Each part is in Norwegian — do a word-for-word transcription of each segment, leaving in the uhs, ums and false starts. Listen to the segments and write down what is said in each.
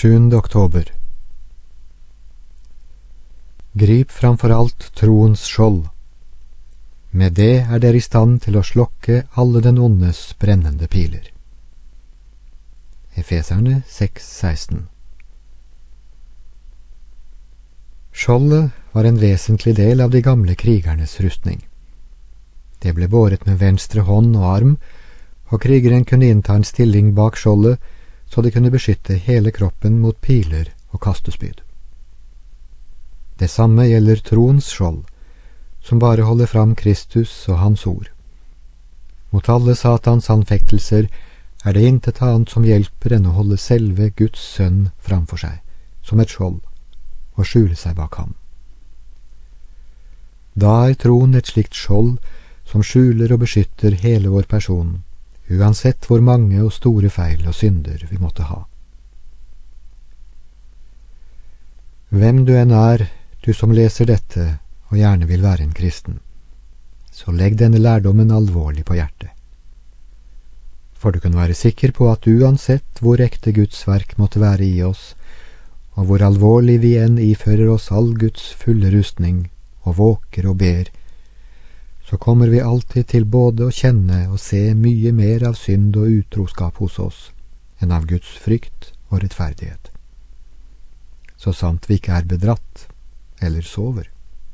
sjuende oktober. Grip framfor alt troens skjold. Med det er dere i stand til å slokke alle den ondes brennende piler. Efeserne seks seksten. Skjoldet var en vesentlig del av de gamle krigernes rustning. Det ble båret med venstre hånd og arm, og krigeren kunne innta en stilling bak skjoldet, så de kunne beskytte hele kroppen mot piler og kastespyd. Det samme gjelder troens skjold, som bare holder fram Kristus og hans ord. Mot alle Satans anfektelser er det intet annet som hjelper enn å holde selve Guds sønn framfor seg, som et skjold, og skjule seg bak ham. Da er troen et slikt skjold som skjuler og beskytter hele vår person, uansett hvor mange og store feil og synder vi måtte ha. Hvem du enn er, du som leser dette og gjerne vil være en kristen, så legg denne lærdommen alvorlig på hjertet. For du kan være sikker på at uansett hvor ekte Guds verk måtte være i oss, og hvor alvorlig vi enn ifører oss all Guds fulle rustning, og våker og ber, så kommer vi alltid til både å kjenne og se mye mer av synd og utroskap hos oss, enn av Guds frykt og rettferdighet. Så sant vi ikke er bedratt, eller sover.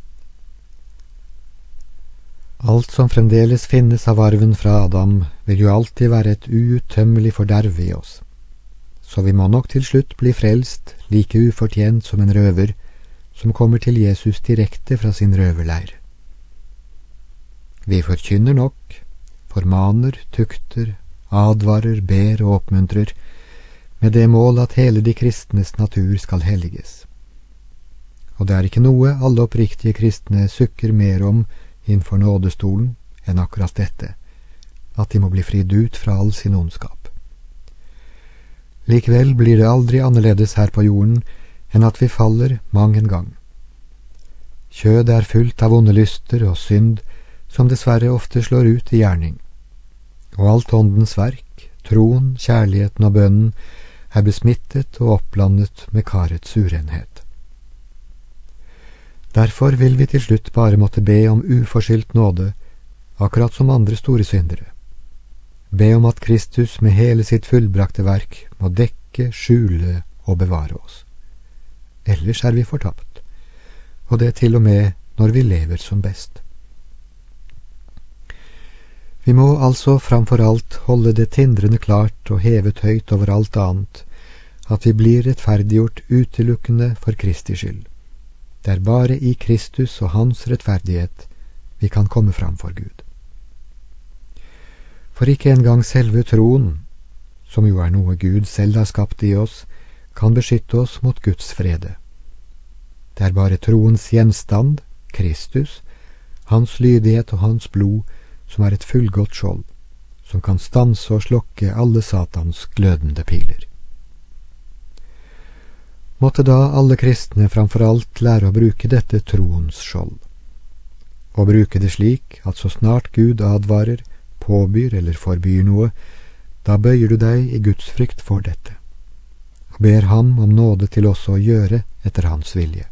Alt som fremdeles finnes av arven fra Adam, vil jo alltid være et uuttømmelig forderv i oss. Så vi må nok til slutt bli frelst, like ufortjent som en røver, som kommer til Jesus direkte fra sin røverleir. Vi forkynner nok, formaner, tukter, advarer, ber og oppmuntrer, med det mål at hele de kristnes natur skal helliges. Og det er ikke noe alle oppriktige kristne sukker mer om innenfor nådestolen enn akkurat dette, at de må bli fridd ut fra all sin ondskap. Likevel blir det aldri annerledes her på jorden enn at vi faller mang en gang. Kjødet er fullt av onde lyster og synd, som dessverre ofte slår ut i gjerning. Og alt åndens verk, troen, kjærligheten og bønnen, er besmittet og oppblandet med karets urenhet. Derfor vil vi til slutt bare måtte be om uforskyldt nåde, akkurat som andre store syndere. Be om at Kristus med hele sitt fullbrakte verk må dekke, skjule og bevare oss. Ellers er vi fortapt, og det til og med når vi lever som best. Vi må altså framfor alt holde det tindrende klart og hevet høyt over alt annet, at vi blir rettferdiggjort utelukkende for Kristi skyld. Det er bare i Kristus og hans rettferdighet vi kan komme fram for Gud. For ikke engang selve troen, som jo er noe Gud selv har skapt i oss, kan beskytte oss mot Guds frede. Det er bare troens gjenstand, Kristus, hans lydighet og hans blod, som er et fullgodt skjold, som kan stanse og slokke alle Satans glødende piler. Måtte da alle kristne framfor alt lære å bruke dette troens skjold, og bruke det slik at så snart Gud advarer, påbyr eller forbyr noe, da bøyer du deg i Guds frykt for dette, og ber ham om nåde til også å gjøre etter hans vilje.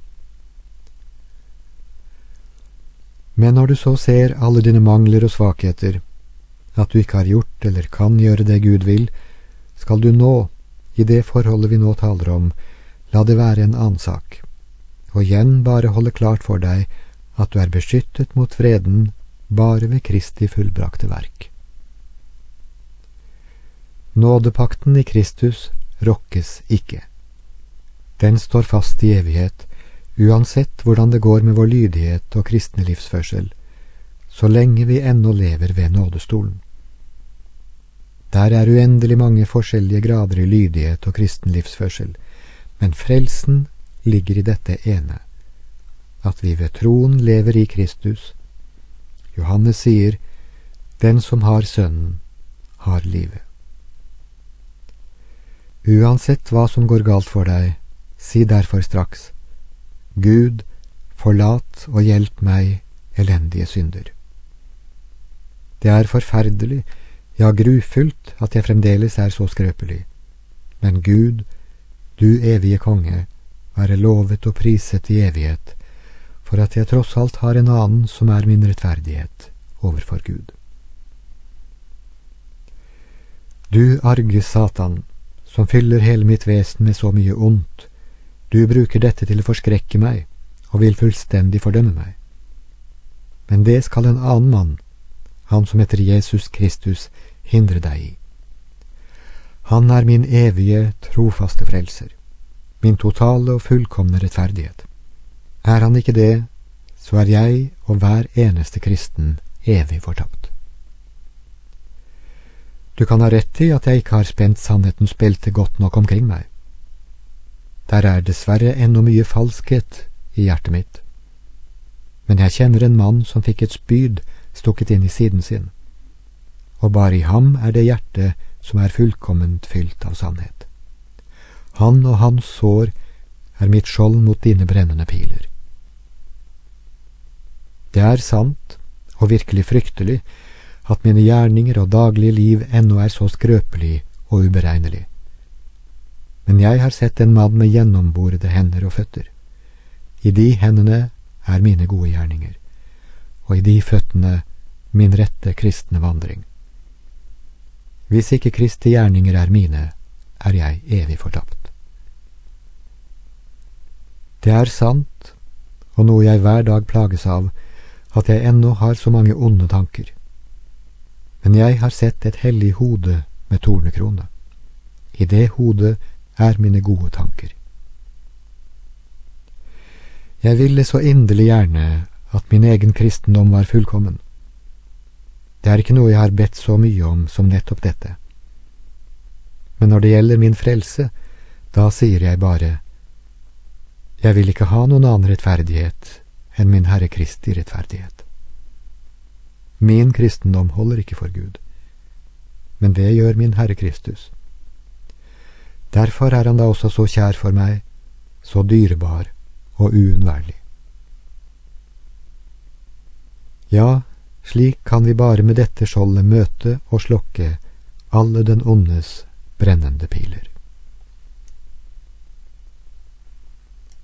Men når du så ser alle dine mangler og svakheter, at du ikke har gjort eller kan gjøre det Gud vil, skal du nå, i det forholdet vi nå taler om, la det være en annen sak, og igjen bare holde klart for deg at du er beskyttet mot vreden bare ved Kristi fullbrakte verk. Nådepakten i Kristus rokkes ikke. Den står fast i evighet, uansett hvordan det går med vår lydighet og kristne livsførsel, så lenge vi ennå lever ved nådestolen. Der er uendelig mange forskjellige grader i lydighet og kristen livsførsel, men frelsen ligger i dette ene, at vi ved troen lever i Kristus. Johannes sier, den som har Sønnen, har livet. Uansett hva som går galt for deg, si derfor straks, Gud, forlat og hjelp meg, elendige synder. Det er forferdelig, ja grufullt, at jeg fremdeles er så skrøpelig, men Gud, du evige konge, være lovet og priset i evighet, for at jeg tross alt har en annen som er min rettferdighet overfor Gud. Du arge Satan, som fyller hele mitt vesen med så mye ondt, du bruker dette til å forskrekke meg, og vil fullstendig fordømme meg. Men det skal en annen mann, han som heter Jesus Kristus, hindre deg i. Han er min evige, trofaste frelser, min totale og fullkomne rettferdighet. Er han ikke det, så er jeg og hver eneste kristen evig fortapt. Du kan ha rett i at jeg ikke har spent sannhetens belte godt nok omkring meg. Der er dessverre ennå mye falskhet i hjertet mitt. Men jeg kjenner en mann som fikk et spyd stukket inn i siden sin, og bare i ham er det hjerte som er fullkomment fylt av sannhet. Han og hans sår er mitt skjold mot dine brennende piler. Det er sant, og virkelig fryktelig, at mine gjerninger og daglige liv ennå er så skrøpelig og uberegnelig. Men jeg har sett en mann med gjennomborede hender og føtter. I de hendene er mine gode gjerninger, og i de føttene min rette kristne vandring. Hvis ikke Kristi gjerninger er mine, er jeg evig fortapt. Det er sant, og noe jeg hver dag plages av, at jeg ennå har så mange onde tanker. Men jeg har sett et hellig hode med tornekrone. I det hodet er mine gode tanker. Jeg ville så inderlig gjerne at min egen kristendom var fullkommen. Det er ikke noe jeg har bedt så mye om som nettopp dette. Men når det gjelder min frelse, da sier jeg bare, jeg vil ikke ha noen annen rettferdighet enn min Herre Kristi rettferdighet. Min kristendom holder ikke for Gud, men det gjør min Herre Kristus. Derfor er han da også så kjær for meg, så dyrebar og uunnværlig. Ja, slik kan vi bare med dette skjoldet møte og slokke alle den ondes brennende piler.